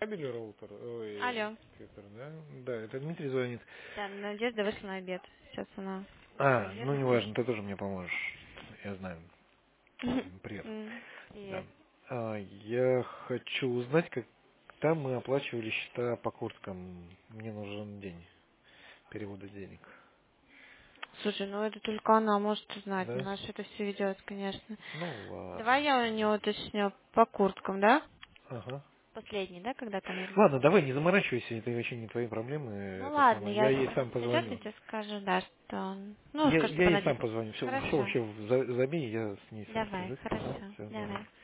Кабель роутер, ой, Алло. компьютер, да? Да, это Дмитрий звонит. Да, Надежда вышла на обед. Сейчас она Ну вернется. неважно, ты тоже мне поможешь. Я знаю. Привет. Да. Привет. Я хочу узнать, как там мы оплачивали счета по курткам. Мне нужен день перевода денег. Слушай, ну это только она может узнать. Да? Она же это все ведет, конечно. Ну Давай ладно. я у нее уточню по курткам, да? Ага. Последний, да, когда там я Ладно, говорила? давай, не заморачивайся, это вообще не твои проблемы. Ну Это ладно, самое. Я я ей сам придет и позвоню. тебе скажу, да, что он... Ну, Я скажу, чтобы ей она... сам позвоню. Все Хорошо. вообще забей, я с ней сам Давай, свяжусь. Ага, хорошо. все, давай. Давай.